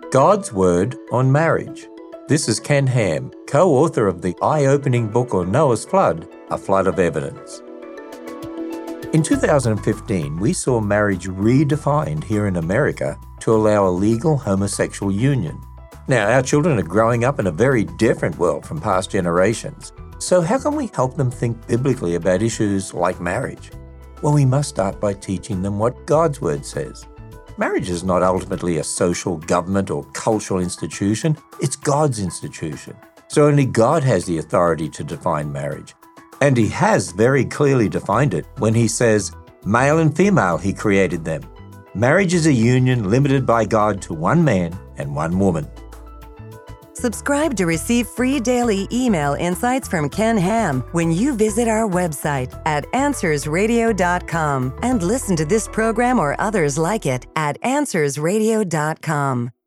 God's Word on Marriage. This is Ken Ham, co-author of the eye-opening book on Noah's Flood, A Flood of Evidence. In 2015, we saw marriage redefined here in America to allow a legal homosexual union. Now, our children are growing up in a very different world from past generations. So how can we help them think biblically about issues like marriage? Well, we must start by teaching them what God's Word says. Marriage is not ultimately a social, government, or cultural institution. It's God's institution. So only God has the authority to define marriage. And He has very clearly defined it when He says, male and female He created them. Marriage is a union limited by God to one man and one woman. Subscribe to receive free daily email insights from Ken Ham when you visit our website at AnswersRadio.com and listen to this program or others like it at AnswersRadio.com.